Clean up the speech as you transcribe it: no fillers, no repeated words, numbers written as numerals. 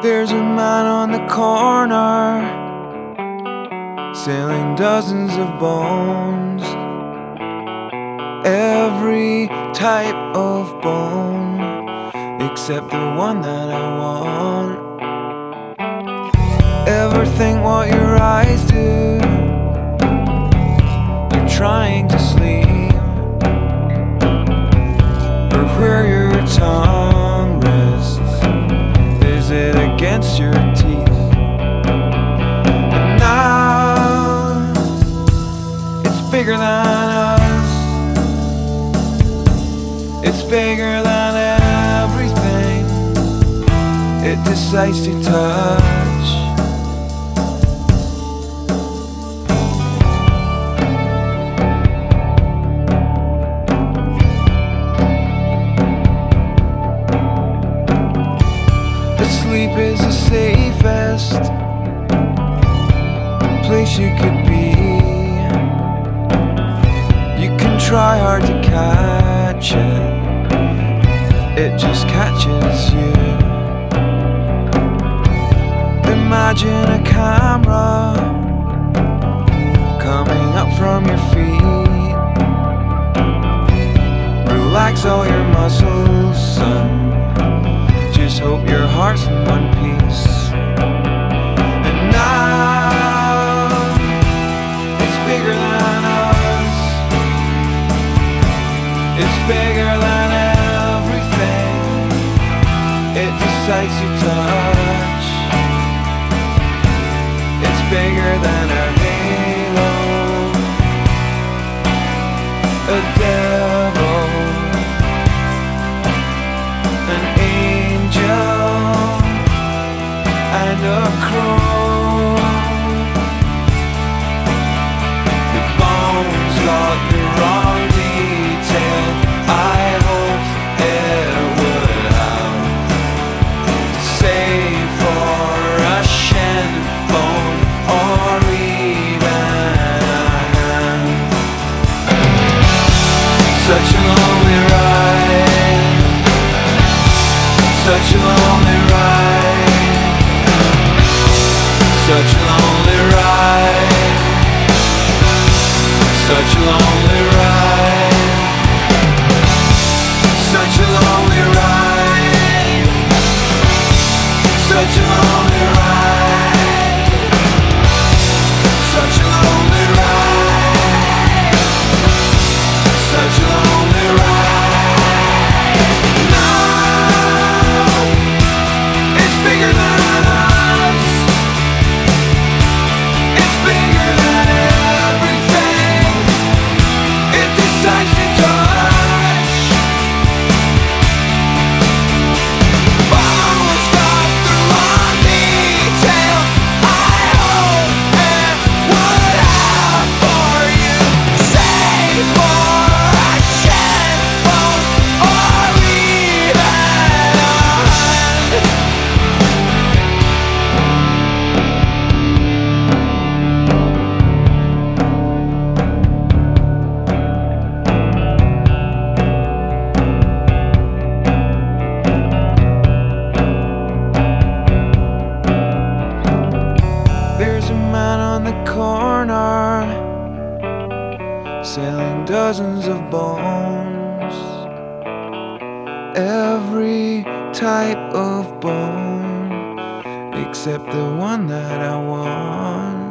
There's a man on the corner selling dozens of bones, every type of bone except the one that I want. Ever think what your eyes do? You're trying to sleep, or where your tongue rests. Is it against your teeth? And now it's bigger than us. It's bigger than everything it decides to touch. Sleep is the safest place you could be. You can try hard to catch it, it just catches you. Imagine a camera coming up from your feet. Relax all your muscles, son. Just hope your heart's in one piece. And now it's bigger than us. It's bigger than everything it decides to touch. It's bigger than our halo, a devil, an angel, and a crow. The bones got the wrong detail. I hoped it would have, save for a shin bone or even a hand. Such a lonely ride, such a lonely ride, such a lonely ride, such a lonely ride, such a lonely ride, such a lonely ride, such a lonely ride, such a lonely ride. Now it's bigger than us. It's bigger than everything it decides to touch. Bones got the wrong detail. I hope it would have for you, save for a shin bone or even a hand. There's a man on the corner selling dozens of bones, every type of bone except the one that I want.